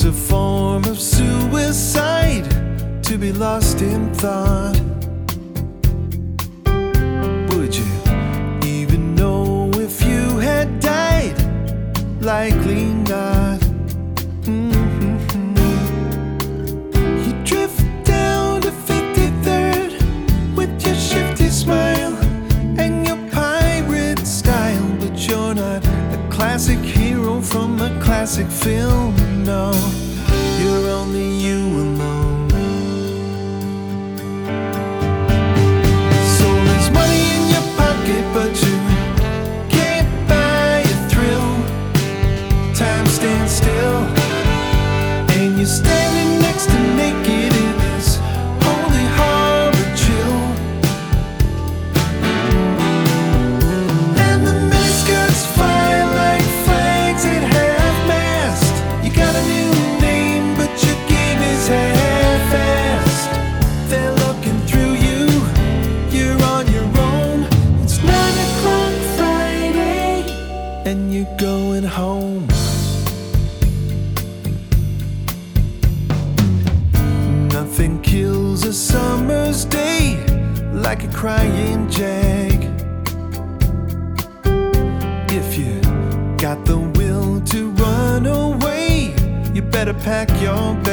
It's a form of suicide to be lost in thought. Would you even know if you had died? Likely not. You drift down to 53rd with your shifty smile and your pirate style, but you're not a classic hero from a classic film. No, you're only you alone. So there's money in your pocket, but you can't buy a thrill. Time stands still, and you're standing next to naked in this holy harbor chill. And the miniskirts fly like flags at half-mast. You got a new name, but your game is half-assed. They're looking through you, you're on your own. It's 9 o'clock Friday, and you're going home. Nothing kills a summer's day like a crying jag. If you got the will to run away, you better pack your bag.